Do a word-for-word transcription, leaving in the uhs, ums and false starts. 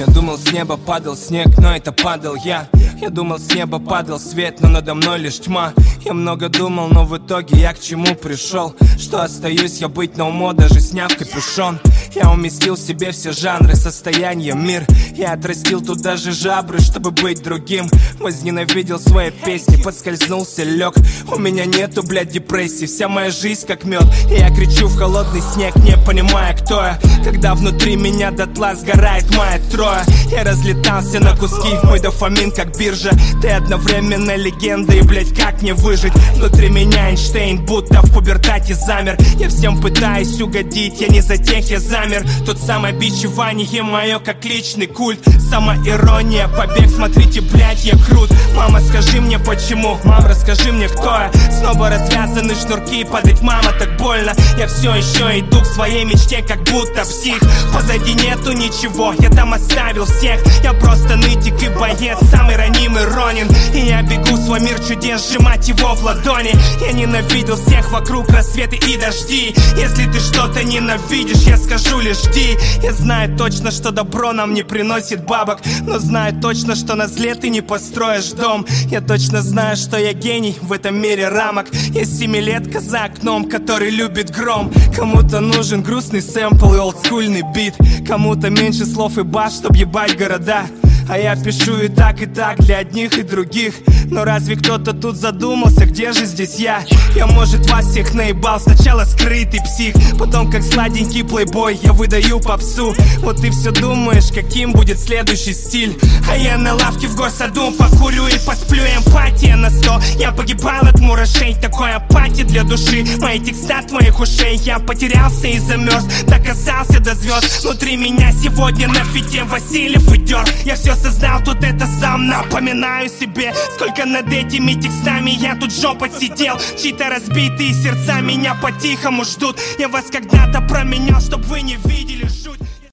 Я думал, с неба падал снег, но это падал я. Я думал, с неба падал свет, но надо мной лишь тьма. Я много думал, но в итоге я к чему пришел? Что остаюсь я быть на умо, даже сняв капюшон. Я уместил в себе все жанры, состояния, мир. Я отрастил тут даже жабры, чтобы быть другим. Возненавидел свои песни, подскользнулся, лег. У меня нету, блядь, депрессии, вся моя жизнь как мед. И я кричу в холодный снег, не понимая, кто я. Когда внутри меня дотла сгорает моя троя. Я разлетался на куски, мой дофамин как биржа. Ты одновременно легенда, и, блядь, как мне выжить? Внутри меня Эйнштейн, будто в пубертате замер. Я всем пытаюсь угодить, я не за тех, я замер. Тут самобичевание мое, как личный культ. Самоирония, побег, смотрите, блядь, я крут. Мама, скажи мне почему, мам, расскажи мне, кто я. Снова развязаны шнурки, падать, мама, так больно. Я все еще иду к своей мечте, как будто псих. Позади нету ничего, я там оставил всех. Я просто нытик и боец, самый ранимый Ронин. И я бегу в свой мир чудес, сжимать его в ладони. Я ненавидел всех вокруг, рассветы и дожди. Если ты что-то ненавидишь, я скажу лишь жди. Я знаю точно, что добро нам не приносит бабок, но знаю точно, что на зле ты не построишь дом. Я точно знаю, что я гений в этом мире рамок. Я семилетка за окном, который любит гром. Кому-то нужен грустный сэмпл и олдскульный бит. Кому-то меньше слов и бас, чтоб ебать города. А я пишу и так, и так для одних и других. Но разве кто-то тут задумался, где же здесь я? Я, может, вас всех наебал, сначала скрытый псих, потом как сладенький плейбой я выдаю попсу. Вот ты все думаешь, каким будет следующий стиль. А я на лавке в горсаду покурю и посплю. Эмпатия на сто, я погибал от мурашей. Такой апатии для души, мои текста от моих ушей. Я потерялся и замерз, доказался до звезд. Внутри меня сегодня на фите Васильев и Дёрк. Я все создал, тут это сам напоминаю себе. Сколько над этими текстами я тут жопой сидел. Чьи-то разбитые сердца меня по-тихому ждут. Я вас когда-то променял, чтоб вы не видели.